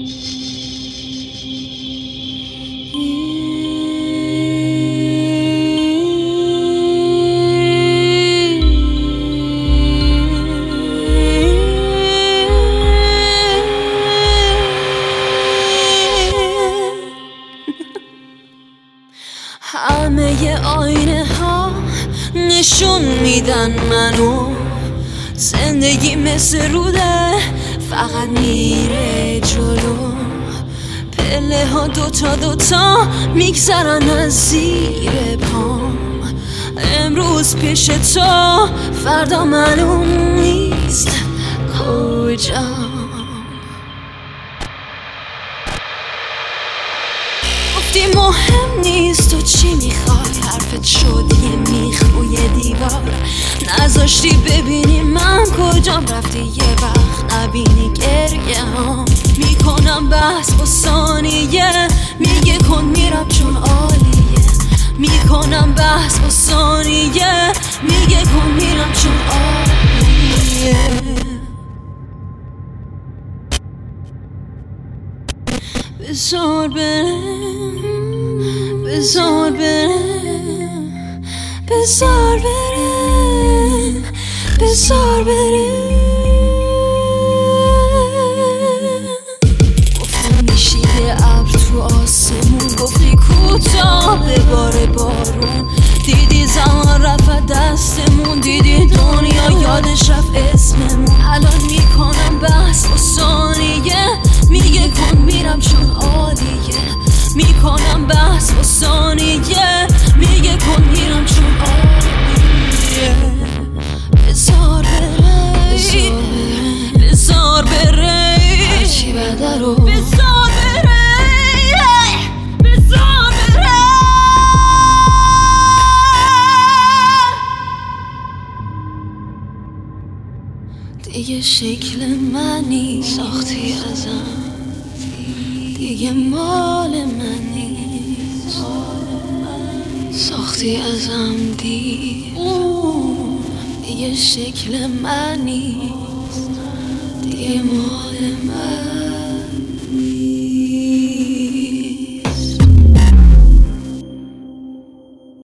همه آینه ها نشون میدن منو، زندگی مثل روده فقط میره جلو، پله ها دوتا میگذرن از زیر پام، امروز پیش تو فردا معلوم نیست کجام. گفتی مهم نیست تو چی میخوای، حرفت شد یه میخ روی دیوار، نذاشتی ببینی من کجام، رفتی یه وقت نبینی گریه هم، میکنم بحث با ثانیه، میگه کن میرم چون عالیه، میکنم بحث با ثانیه، میگه کن میرم چون عالیه. بذار برم، بذار برم، بذار برم، بذار برم. گفتم میشی یه ابر تو آسمون، گفتی کوتاه بباره بارون، دیدی زمان رفت دستمون، دیدی دنیا یادش رفت اسممون، الان میکنم بحث با ثانیه، میگه کن میرم چون عالیه، میکنم بحث با ثانیه، میگه کن میرم چون عالیه. بذار بره، بذار بره، هرچی بده رو بذار بره، بذار بره. دیگه شکل منی ساختی ازم، دیگه مال من نیست، ساختی ازم دیگه شکل من نیست، دیگه مال من.